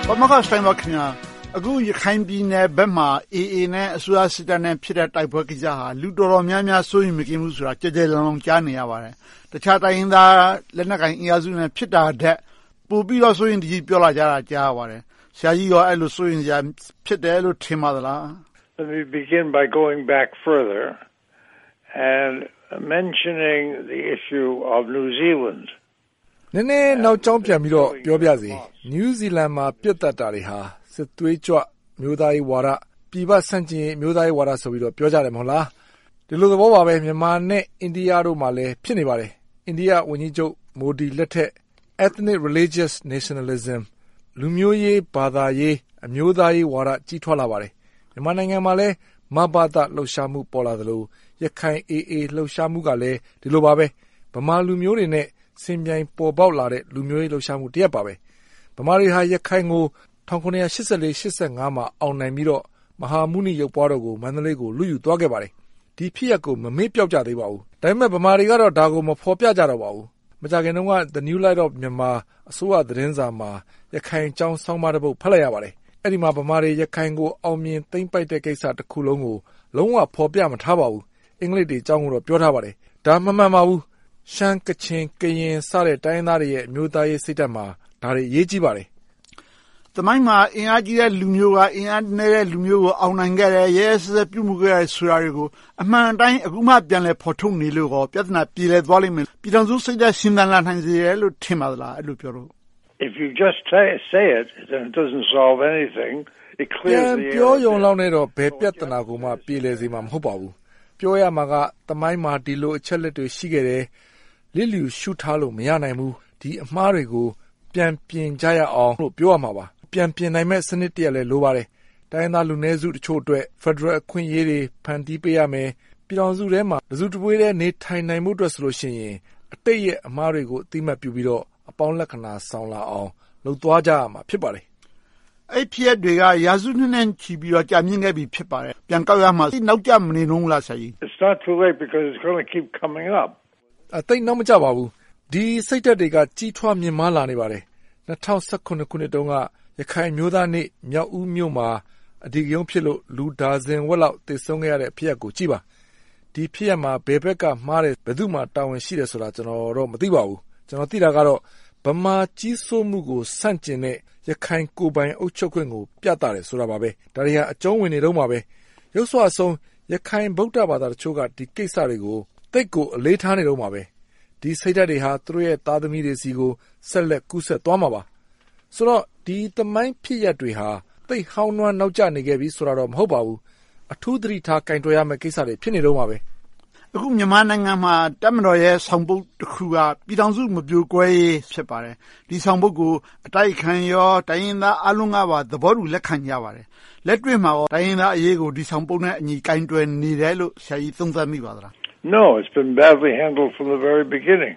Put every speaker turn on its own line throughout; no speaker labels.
Pamaka Steinbach အခုရခိုင်ပြည်နယ်ဘက်မှာ AA နဲ့အစိုးရစစ်တပ်နဲ့ဖြစ်တဲ့တိုက်ပွဲကိစ္စဟာလူတော်တော်များများစိုးရိမ်မကင်းဘူးဆိုတာကြဲကြဲလောင်လောင်ကြားနေရပါတယ်။တခြားတိုင်းရင်းသားလက်နက်ကိုင်အင်အားစုနဲ့ဖြစ်တာတဲ့ပို့ပြီးတော့စိုးရိမ်တကြီးပြောလာကြတာကြားရပါတယ်။ဆရာကြီးရောအဲ့လိုစိုးရိမ်စရာဖြစ်တယ်လို့ထင်ပါသလား။
Let me begin by going back further and mentioning the issue of New Zealand.
နည်းနည်းနောက်ကျောင်းပြန်ပြီးတော့ပြောပြစီ။ New Zealand မှာပြတ်တက်တာတွေဟာစစ်သွေးကြွမျိုးသားရေးဝါဒပြည်ပဆန့်ကျင်မျိုးသားရေးဝါဒဆိုပြီးတော့ပြောကြတယ်မဟုတ်လားဒီလိုသဘောပါပဲမြန်မာနဲ့အိန္ဒိယတို့မှာလည်းဖြစ်နေပါတယ်အိန္ဒိယဝန်ကြီးချုပ်မိုဒီလက်ထက် ethnic religious nationalism လူမျိုးရေးဘာသာရေးအမျိုးသားရေးဝါဒကြီးထွားလာပါတယ်မြန်မာနိုင်ငံမှာလည်းမဘာသာလှုပ်ရှားမှုပေါ်လာသလိုရခိုင် AA လှုပ်ရှားမှုကလည်းဒီလိုပါပဲဗမာလူမျိုးတွေနဲ့စင်ပြိုင်ပေါ်ပေါက်လာတဲ့လူမျိုးရေးလှုပ်ရှားမှုတစ်ရပ်ပါပဲဗမာတွေဟာရခိုင်ကို1984-85မှာအောင်နိုင်ပြီးတော့မဟာမုနိရုပ်ပွားတော်ကိုမန္တလေးကိုလူယူသွားခဲ့ပါတယ်ဒီဖြစ်ရပ်ကိုမမေ့ပြောက်ကြသေးပါဘူးဒါပေမဲ့ဗမာတွေကတော့ဒါကိုမဖော်ပြကြတော့ပါဘူးမကြခင်တုန်းက The New Light of Myanmar အစိုးရသတင်းစာမှာရခိုင်ကျောင်းဆောင်းပါးတစ်ပုဒ်ဖတ်လိုက်ရပါတယ်အဲ့ဒီမှာဗမာတွေရခိုင်ကိုအောင်မြင်သိမ့်ပိုက်တဲ့ကိစ္စတစ်ခုလုံးကိုလုံးဝဖော်ပြမထားပါဘူးအင်္ဂလိပ်တွေအကြောင်းကိုတော့ပြောထားပါတယ်ဒါမမှန်ပါဘူးရှမ်းကချင်ကရင်စတဲ့တိုင်းသားတွေရဲ့မျိုးသားရေးစိတ်ဓာတ်မှာဒါတွေအရေးကြီးပါတယ်
သမိုင်းမှာအင်အားကြီးတဲ့လူမျိုးကအင်အားနည်းတဲ့လူမျိုးကိုအောင်နိုင်ခဲ့တယ်ရဲစက်ပြုမှုခဲ့တဲ့ဆိုတာတွေကိုအမှန်တိုင်းအခုမှပြန်လဲဖော်ထုတ်နေလို့ပြဿနာပြေလည်သွားလိမ့်မယ်ပြည်တော်စုစိတ်ဓာတ်ရှင်းသန်လာနိုင်စေတယ်လို့ထင်ပါသလားအဲ့လိုပြောလို့
If you just say it then it doesn't solve anything it clears the air
ပြောရုံလောက်နဲ့တော့ဘယ်ပြဿနာကိုမှပြေလည်စေမှာမဟုတ်ပါဘူးပြောရမှာကသမိုင်းမှာဒီလိုအချက်လက်တွေရှိခဲ့တယ်လစ်လျူရှုထားလို့မရနိုင်ဘူးဒီအမှားတွေကိုပြန်ပြင်ကြရအောင်လို့ပြောရမှာပါပြန်ပြင်နိုင်မဲ့စနစ်တရက်လည်းလိုပါတယ်တိုင်းသားလူနည်းစုတချို့အတွက် Federal အခွင့်အရေးတွေဖန်တီးပေးရမယ်ပြည်တော်စုထဲမှာလူစုတပွေးတဲ့နေထိုင်နိုင်မှုအတွက်ဆိုလို့ရှိရင်အတိတ်ရဲ့အမှားတွေကိုအသိမှတ်ပြုပြီးတော့အပေါင်းလက္ခဏာဆောင်လာအောင်လုပ်သွားကြရမှာဖြစ်ပါတယ်
အဲ့ဖြစ်ရတွေကရာစုနှစ်နဲ့ချီပြီးတော့ကြာမြင့်ခဲ့ပြီဖြစ်ပါတယ်ပြန်ကောက်ရမှာနောက်ကျမနေတော့လားဆရာကြီး
It's not too late because it's going to keep coming up
အသိနောက်မကျပါဘူးဒီစိတ်ဓာတ်တွေကကြီးထွားမြင့်မားလာနေပါတယ်2019ခုနှစ်တုန်းကရခိုင်မျိုးသားနေ့မြောက်ဦးမြို့မှာအဓိကရုဏ်းဖြစ်လို့လူဒါဇင်ဝက်လောက်သေဆုံးခဲ့ရတဲ့ဖြစ်ရပ်ကိုကြည့်ပါဒီဖြစ်ရပ်မှာဘယ်ဘက်ကမှားတယ်ဘယ်သူမှတာဝန်ရှိတယ်ဆိုတာကျွန်တော်တော့မသိပါဘူးကျွန်တော်သိတာကတော့ဗမာကြီးစိုးမှုကိုဆန့်ကျင်တဲ့ရခိုင်ကိုယ်ပိုင်အုပ်ချုပ်ခွင့်ကိုပြသတယ်ဆိုတာပါပဲဒါတွေဟာအကျုံးဝင်နေတော့မှာပဲရုပ်စွာအဆုံးရခိုင်ဗုဒ္ဓဘာသာတချို့ကဒီကိစ္စတွေကိုတိတ်ကိုအလေးထားနေတော့မှာပဲဒီစိတ်ဓာတ်တွေဟာသူတို့ရဲ့သားသမီးတွေစီကိုဆက်လက်ကူးဆက်သွားမှာပါဆိုတော့ဒီသမိုင်းဖြစ်ရပ်တွေဟာသိဟောင်းနွမ်းနောက်ကျနေခဲ့ပြီဆိုတာတော့မဟုတ်ပါဘူးအထူးသတိထားကင်တွယ်ရမယ့်ကိစ္စတွေဖြစ်နေတော့မှာပဲ
အခုမြန်မာနိုင်ငံမှာတပ်မတော်ရဲ့ဆောင်ပုဒ်တစ်ခုကပြည်ထောင်စုမပြိုကွဲရေးဖြစ်ပါတယ်ဒီဆောင်ပုဒ်ကိုအတိုက်ခံရောတိုင်းရင်းသားအလုံးကပါသဘောတူလက်ခံကြပါတယ်လက်တွေ့မှာတိုင်းရင်းသားအရေးကိုဒီဆောင်ပုဒ်နဲ့အညီကင်တွယ်နေတယ်လို့ဆရာကြီးသုံးသပ်မိပါသလား
No it's been badly handled from the very beginning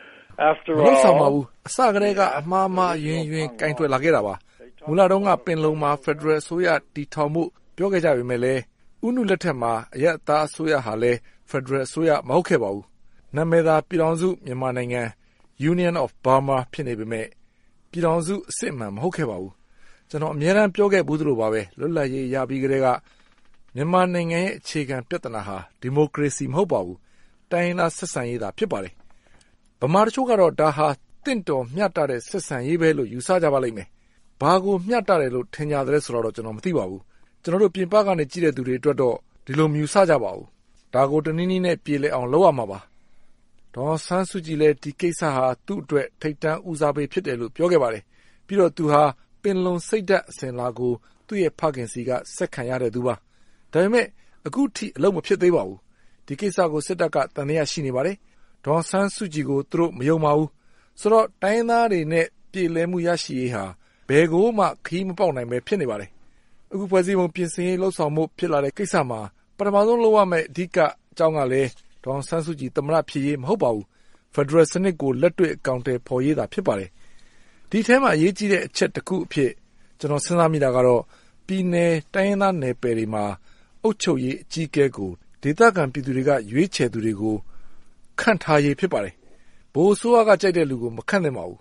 After all
ဆောင်ပါဘူးအစကတည်းကအမှားမှားယွင်းယွင်းကင်တွယ်လာခဲ့တာပါမူလတုန်းကပင်လုံမှာ Federal အစိုးရတည်ထောင်မှုပြောခဲ့ကြပေမဲ့လည်းဥနုလက်ထက်မှာအရက်သားအစိုးရဟာလည်း Federal အစိုးရမဟုတ်ခဲ့ပါဘူးနာမည်သာပြည်ထောင်စုမြန်မာနိုင်ငံ Union of Burma ဖြစ်နေပေမဲ့ပြည်ထောင်စုအစစ်အမှန်မဟုတ်ခဲ့ပါဘူးကျွန်တော်အများအားပြောခဲ့ဘူးသလိုပါပဲလွတ်လပ်ရေးရပြီးကတည်းကမြန်မာနိုင်ငံရဲ့အခြေခံပြဿနာဟာဒီမိုကရေစီမဟုတ်ပါဘူးတိုင်းရင်းသားဆက်ဆံရေးသာဖြစ်ပါတယ်ဗမာတချို့ကတော့ဒါဟာတင့်တော်မျှတတဲ့ဆက်ဆံရေးပဲလို့ယူဆကြပါလိမ့်မယ်ဘာကိုမျှတတယ်လို့ထင်ကြတယ်ဆိုတော့ကျွန်တော်မသိပါဘူးကျွန်တော်တို့ပြင်ပကနေကြည့်တဲ့သူတွေအတွက်တော့ဒီလိုမယူဆကြပါဘူးဒါကိုတနည်းနည်းနဲ့ပြေလည်အောင်လုပ်ရမှာပါဒေါ်ဆန်းစုကြည်လည်းဒီကိစ္စဟာသူ့အတွက်ထိပ်တန်းဦးစားပေးဖြစ်တယ်လို့ပြောခဲ့ပါတယ်ပြီးတော့သူဟာပင်လုံစိတ်ဓာတ်အစဉ်လာကိုသူ့ရဲ့ဖခင်စီကဆက်ခံရတဲ့သူပါဒါပေမဲ့အခုထိအလုပ်မဖြစ်သေးပါဘူးဒီကိစ္စကိုစစ်တပ်ကတန်တရားရှိနေပါတယ်ဒေါ်ဆန်းစုကြည်ကိုသူတို့မယုံပါဘူးဆိုတော့တိုင်းသားတွေနဲ့ပြည်လဲမှုရရှိရေးဟာဘယ်ကိုမှခီးမပေါက်နိုင်ပဲဖြစ်နေပါတယ်အခုဖွဲ့စည်းပုံပြင်ဆင်ရေးလှုပ်ဆောင်မှုဖြစ်လာတဲ့ကိစ္စမှာပထမဆုံးလုပ်ရမယ့်အဓိကအကြောင်းကလည်းဒေါ်ဆန်းစုကြည်သမ္မတဖြစ်ရေးမဟုတ်ပါဘူး Federal စနစ်ကိုလက်တွေ့အကောင့်တွေဖော်ရေးတာဖြစ်ပါတယ်ဒီထဲမှာအရေးကြီးတဲ့အချက်တစ်ခုအဖြစ်ကျွန်တော်စဉ်းစားမိတာကတော့ပြည်နယ်တိုင်းရင်းသားနယ်ပယ်တွေမှာအုပ်ချုပ်ရေးအကြီးအကဲကိုဒေသခံပြည်သူတွေကရွေးချယ်သူတွေကိုခန့်ထားရေးဖြစ်ပါတယ်ဘိုးဆိုးကကြိုက်တဲ့လူကိုမခန့်သင့်ပါဘူး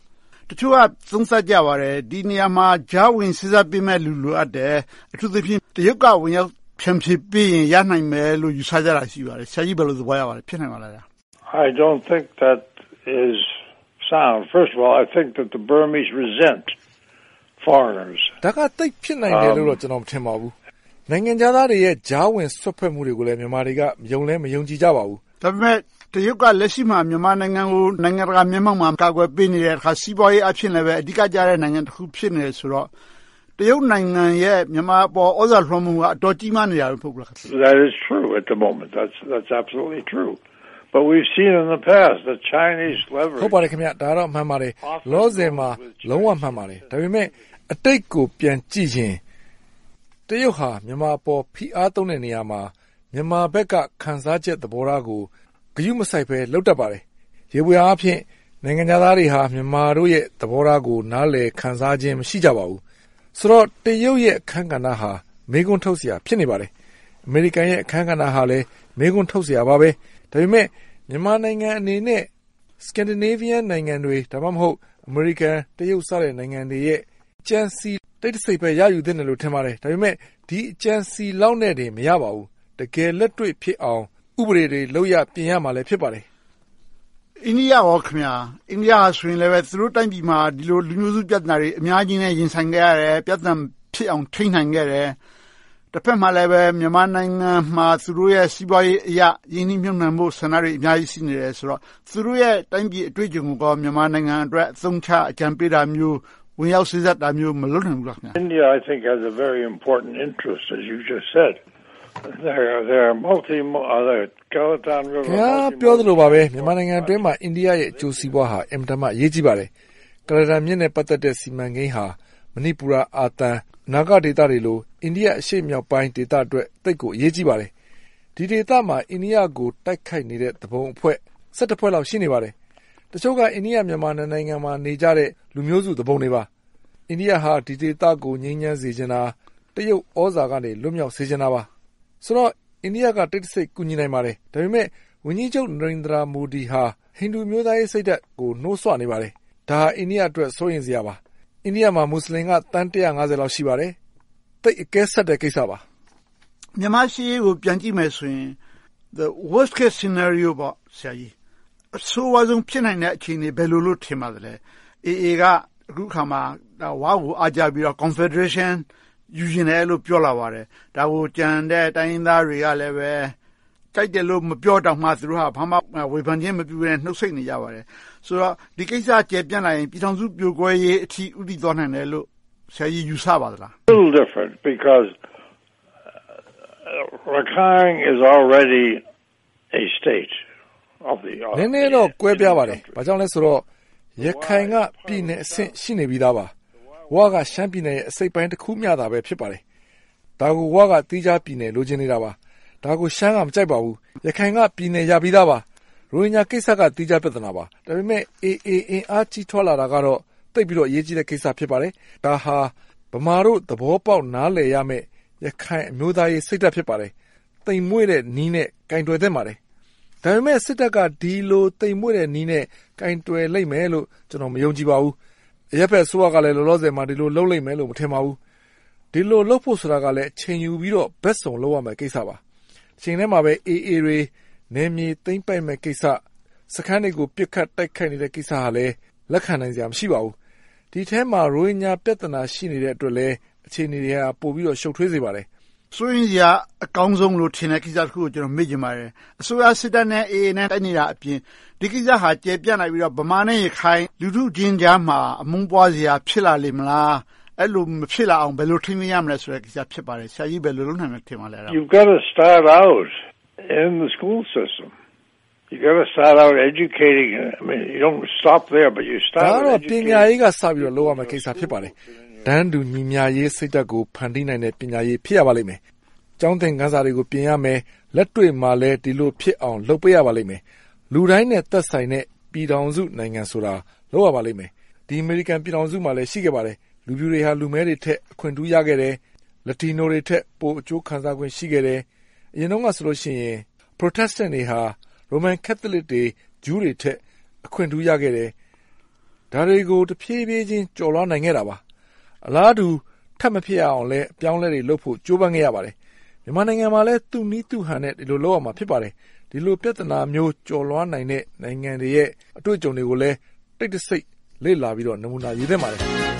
တချို့ကသုံးသပ်ကြပါတယ်ဒီနေရာမှာဂျာဝင်စစ်စားပေးမဲ့လူလိုအပ်တယ်အထူးသဖြင့်တရုတ်ကဝင်ရောက်ဖြန့်ဖြေပေးရင်ရနိုင်မယ်လို့ယူဆကြတာရှိပါတယ်ဆရာကြီးဘယ်လိုသဘောရပါလဲဖြစ်နိုင်ပါလား
I don't think that is sound. First of all, I think that the Burmese resent foreigners.
ဒါကတိတ်ဖြစ်နိုင်တယ်လို့တော့ကျွန်တော်မထင်ပါဘူးနိုင်ငံသားတွေရဲ့ဂျာဝင်ဆွတ်ဖက်မှုတွေကိုလည်းမြန်မာတွေကမယုံကြည်ကြပါဘူး
ဒါပေမဲ့တရုတ်ကလက်ရှိမှာမြန်မာနိုင်ငံကိုနိုင်ငံတကာမျက်မှောက်မှာကာကွယ်ပေးနေတဲ့အခါစီးပွားရေးအဖြစ်လည်းပဲအဓိကကျတဲ့နိုင်ငံတစ်ခုဖြစ်နေတယ်ဆိုတော့တရုတ်နိုင်ငံရဲ့မြန်မာပေါ်ဩဇာလွှမ်းမိုးမှုကအတော်ကြီးမားနေတာလို့ဟုတ်လား
That is true at the moment. That's absolutely true. But we've seen in the past the Chinese leverage.
ဟုတ်ပါတယ်ခင်ဗျဒါတော့မှန်ပါတယ်လောဆယ်မှာလုံးဝမှန်ပါတယ်ဒါပေမဲ့အတိတ်ကိုပြန်ကြည့်ရင်တရုတ်ဟာမြန်မာပေါ်ဖိအားသုံးတဲ့နေရာမှာမြန်မာဘက်ကခံစားချက်သဘောထားကိုဂရုမစိုက်ပဲလှုပ်တတ်ပါတယ်ရေပွေအားဖြင့်နိုင်ငံသားတွေဟာမြန်မာတို့ရဲ့သဘောထားကိုနားလည်ခံစားခြင်းမရှိကြပါဘူးဆိုတော့တရုတ်ရဲ့အခန်းကဏ္ဍဟာမေးခွန်းထုတ်စရာဖြစ်နေပါတယ်အမေရိကန်ရဲ့အခန်းကဏ္ဍဟာလည်းမေးခွန်းထုတ်စရာပါပဲဒါပေမဲ့မြန်မာနိုင်ငံအနေနဲ့ Scandinavian နိုင်ငံတွေဒါမှမဟုတ် American တရုတ်စတဲ့နိုင်ငံတွေရဲ့ကြံစီတိတ်တဆိတ်ပဲရယူသင့်တယ်လို့ထင်ပါတယ်ဒါပေမဲ့ဒီအကြံစီလောက်နဲ့တည်းမရပါဘူးတကယ်လက်တွေ့ဖြစ်အောင်ဥပဒေတွေလုပ်ရပြင်ရမှာလည်းဖြစ်ပါတယ်
အိန္ဒိယရောခင်ဗျာအိန္ဒိယဆိုရင်လည်းပဲသူတို့တိုင်းပြည်မှာဒီလိုလူမျိုးစုပြဿနာတွေအများကြီးနဲ့ရင်ဆိုင်ခဲ့ရတယ်ပြဿနာဖြစ်အောင်ထိန်းနိုင်ခဲ့တယ်တစ်ဖက်မှာလည်းပဲမြန်မာနိုင်ငံမှာသူတို့ရဲ့စီးပွားရေးအရာရင်းနှီးမြှုပ်နှံမှုဆန္ဒတွေအများကြီးရှိနေတယ်ဆိုတော့သူတို့ရဲ့တိုင်းပြည်အတွေ့အကြုံကိုမြန်မာနိုင်ငံအတွက်အသုံးချအကြံပေးတာမျိုးဝင်ရောက်စစ်တပ်တာမျိုးမလုပ်နိုင်ဘူးလားခင်ဗျာ
India I think has a very important interest as you just said there are multi other Galatan River
ပြောသလိုပါပဲမြန်မာနိုင်ငံအတွင်းမှာအိန္ဒိယရဲ့အကျိုးစီးပွားဟာအင်မတန်မှအရေးကြီးပါတယ်ကလဒန်မြစ်နဲ့ပတ်သက်တဲ့စီမံကိန်းဟာမဏိပူရအာသံနာဂဒေသတွေလိုအိန္ဒိယအရှေ့မြောက်ပိုင်းဒေသအတွက်တိတ်ကိုအရေးကြီးပါတယ်ဒီဒေသမှာအိန္ဒိယကိုတိုက်ခိုက်နေတဲ့သဘုံအဖွဲ့17ဖွဲ့လောက်ရှိနေပါတယ်တချို့ကအိန္ဒိယမြန်မာနိုင်ငံမှာနေကြတဲ့လူမျိုးစုသဘုံတွေပါအိန္ဒိယဟာဒီဒေသကိုငြိမ်းချမ်းစေချင်တာတရုတ်ဩဇာကနေလွတ်မြောက်စေချင်တာပါဆိုတော့အိန္ဒိယကတိတ်တဆိတ်ကူညီနိုင်ပါတယ်ဒါပေမဲ့ဝန်ကြီးချုပ်နရိန္ဒရာမိုဒီဟာဟိန္ဒူမျိုးသားရေးစိတ်ဓာတ်ကိုနှိုးဆွနေပါတယ်ဒါအိန္ဒိယအတွက်စိုးရိမ်စရာပါအိန္ဒိယမှာမွတ်စလင်ကတန်း150လောက်ရှိပါတယ်တိတ်အကဲဆက်တဲ့ကိစ္စပါ
မြန်မာရှိရေးကိုပြန်ကြည့်မယ်ဆိုရင် the worst case scenario ပေါ့ဆရာကြီးအဆိုးဝါးဆုံးဖြစ်နိုင်တဲ့အခြေအနေဘယ်လိုလို့ထင်ပါသလဲ AA ကအခုခါမှာဝါကိုအားကြပြီးတော့ confederation ယူရင်လည်းလို့ပြောလာပါတယ်ဒါကိုကြံတဲ့တိုင်းရင်းသားတွေကလည်းပဲကြိုက်တယ်လို့မပြောတော့မှသူတို့ဟာဘာမှဝေဖန်ခြင်းမပြုဘဲနှုတ်ဆက်နေကြပါတယ်ဆိုတော့ဒီကိစ္စကျေပြန့်လာရင်ပြည်ထောင်စုပြိုကွဲရေးအထိဥတည်သွားနိုင်တယ်လို့ဆရာကြီးယူဆပါသလား
A little different because Rakhine is already a state of the
နည်းနည်းတော့ကွဲပြားပါတယ်ဘာကြောင့်လဲဆိုတော့ရခိုင်ကပြည်နယ်အဆင့်ရှိနေပြီးသားပါဝါကရှမ်းပြည်နယ်ရဲ့အစိပ်ပိုင်းတစ်ခုမျှတာပဲဖြစ်ပါတယ်ဒါကိုဝါကတီးခြားပြည်နယ်လိုချင်နေတာပါဒါကိုရှမ်းကမကြိုက်ပါဘူးရခိုင်ကပြည်နယ်ရပြီးသားပါရိုဟင်ဂျာကိစ္စကတီးခြားပြဿနာပါဒါပေမဲ့ AA အင်အားကြီးထွားလာတာကတော့တိတ်ပြီးတော့အရေးကြီးတဲ့ကိစ္စဖြစ်ပါတယ်ဒါဟာဗမာတို့သဘောပေါက်နားလည်ရမယ့်ရခိုင်အမျိုးသားရေးစိတ်ဓာတ်ဖြစ်ပါတယ်တိမ်မွေ့တဲ့နီးနဲ့ကင်တွယ်သင့်ပါတယ်ဒါပေမဲ့စစ်တပ်ကဒီလိုတိမ်မွေ့တဲ့နီးနဲ့ကင်တွယ်လိုက်မယ်လို့ကျွန်တော်မယုံကြည်ပါဘူးအရက်ဖက်ဆိုးကလည်းလောလောဆယ်မှာဒီလိုလှုပ်လိုက်မယ်လို့မထင်ပါဘူးဒီလိုလှုပ်ဖို့ဆိုတာကလည်းအချိန်ယူပြီးတော့ဘက်စုံလုပ်ရမယ့်ကိစ္စပါအချိန်ထဲမှာပဲ AA တွေနေမြေသိမ့်ပိုက်မဲ့ကိစ္စစခန်းတွေကိုပြစ်ခတ်တိုက်ခိုက်နေတဲ့ကိစ္စဟာလည်းလက်ခံနိုင်စရာမရှိပါဘူးဒီထဲမှာရိုဟင်ဂျာပြဿနာရှိနေတဲ့အတွက်လည်းအခြေအနေတွေကပိုပြီးတော့ရှုပ်ထွေးစေပါတယ်
ဆိုရင်ရာအကောင်းဆုံးလို့ထင်တဲ့ကိစ္စတစ်ခုကိုကျွန်တော်မေ့ချင်ပါတယ်အစိုးရစစ်တပ်နဲ့ AA နဲ့တိုက်နေတာအပြင်ဒီကိစ္စဟာကျေပြန့်လိုက်ပြီးတော့ဗမာနဲ့ရခိုင်လူထုချင်းကြားမှာအမုန်းပွားစရာဖြစ်လာလိမ့်မလားအဲ့လိုမဖြစ်လာအောင်ဘယ်လိုထိန်းသိမ်းရမလဲဆိုတဲ့ကိစ္စဖြစ်ပါတယ်ဆရာကြီးဘယ်လိုလုပ်နိုင်မလဲထင်ပါလဲအဲ့ဒါ
You've got to start out in the school system you got to start out educating I mean you don't stop there but you start
ဒါတော့ပညာရေးကစပြီးတော့လုပ်ရမယ့်ကိစ္စဖြစ်ပါတယ်တန်းတူညီမျှရေးစိတ်ဓာတ်ကိုဖန်တီးနိုင်တဲ့ပညာရေးဖြစ်ရပါလိမ့်မယ်။ကျောင်းသင်ခန်းစာတွေကိုပြင်ရမယ်။လက်တွေ့မှာလည်းဒီလိုဖြစ်အောင်လုပ်ပေးရပါလိမ့်မယ်။လူတိုင်းနဲ့သက်ဆိုင်တဲ့ပြည်ထောင်စုနိုင်ငံဆိုတာလုပ်ရပါလိမ့်မယ်။ဒီအမေရိကန်ပြည်ထောင်စုမှာလည်းရှိခဲ့ပါတယ်။လူပြူတွေဟာလူမဲတွေထက်အခွင့်ထူးရခဲ့တယ်။လက်တီနိုတွေထက်ပိုအကျိုးခံစား권ရှိခဲ့တယ်။အရင်တော့ကဆိုလို့ရှိရင် Protestant တွေဟာ Roman Catholic တွေဂျူးတွေထက်အခွင့်ထူးရခဲ့တယ်။ဒါတွေကိုတဖြည်းဖြည်းချင်းကျော်လွှားနိုင်ခဲ့တာပါ။အလားတူထပ်မဖြစ်အောင်လဲအပြောင်းလဲတွေလုပ်ဖို့ကြိုးပမ်းခဲ့ရပါတယ်။မြန်မာနိုင်ငံမှာလည်းသူ့နည်းသူ့ဟန်နဲ့ဒီလိုလုပ်ရမှာဖြစ်ပါတယ်။ဒီလိုပြဿနာမျိုးကျော်လွှားနိုင်တဲ့နိုင်ငံတွေရဲ့အတွေ့အကြုံတွေကိုလည်းတိတ်တဆိတ်လေ့လာပြီးတော့နမူနာယူသင့်ပါတယ်။